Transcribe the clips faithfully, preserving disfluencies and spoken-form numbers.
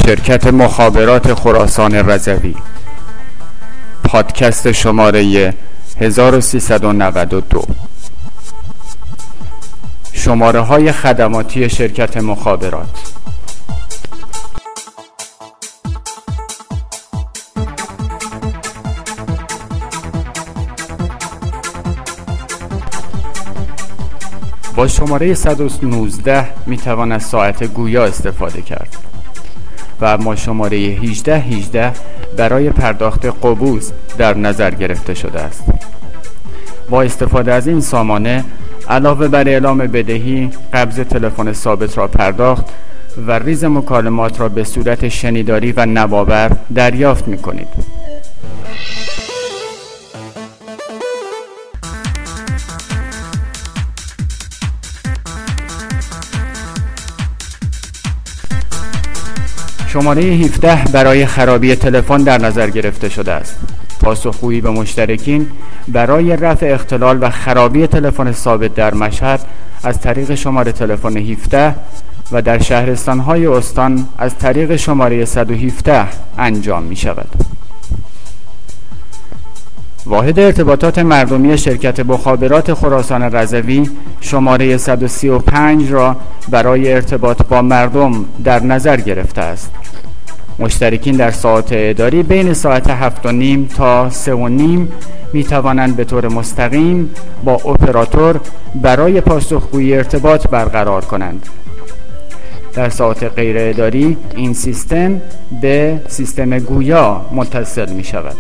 شرکت مخابرات خراسان رضوی، پادکست شماره هزار و سیصد و نود و دو. شماره های خدماتی شرکت مخابرات. با شماره صد و نوزده می توان از ساعت گویا استفاده کرد و اما شماره هجده هجده برای پرداخت قبوز در نظر گرفته شده است. با استفاده از این سامانه علاوه بر اعلام بدهی، قبض تلفن ثابت را پرداخت و ریز مکالمات را به صورت شنیداری و نوآور دریافت می کنید. شماره هفده برای خرابی تلفن در نظر گرفته شده است. پاسخگویی به مشترکین برای رفع اختلال و خرابی تلفن ثابت در مشهد از طریق شماره تلفن هفده و در شهرستان‌های استان از طریق شماره صد و هفده انجام می شود. واحد ارتباطات مردمی شرکت مخابرات خراسان رضوی شماره صد و سی و پنج را برای ارتباط با مردم در نظر گرفته است. مشترکین در ساعات اداری بین ساعت هفت و نیم تا سه و نیم می توانند به طور مستقیم با اپراتور برای پاسخگویی ارتباط برقرار کنند. در ساعات غیر اداری این سیستم به سیستم گویا متصل می شود.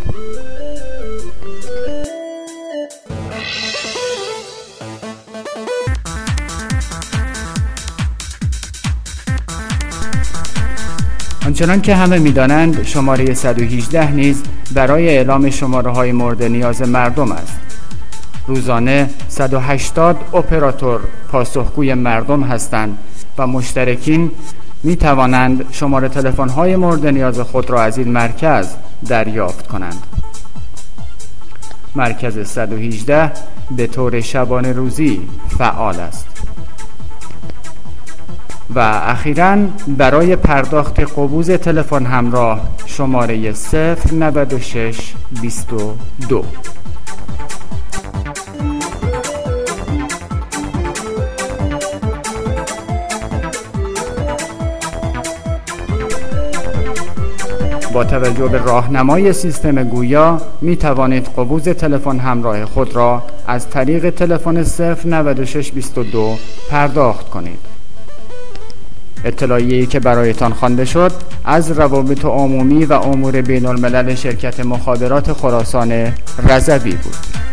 آنچنان که همه می‌دانند شماره صد و هجده نیز برای اعلام شماره های مورد نیاز مردم است. روزانه صد و هشتاد اپراتور پاسخگوی مردم هستند و مشترکین می توانند شماره تلفن های مورد نیاز خود را از این مرکز دریافت کنند. مرکز صد و هجده به طور شبانه روزی فعال است. و اخیراً برای پرداخت قبوز تلفن همراه شماره صفر نود و شش بیست و دو. با توجه به راهنمای سیستم گویا می توانید قبوز تلفن همراه خود را از طریق تلفن صفر نود و شش بیست و دو پرداخت کنید. اطلاعیه‌ای که برایتان خوانده شد از روابط عمومی و امور بین الملل شرکت مخابرات خراسان رضوی بود.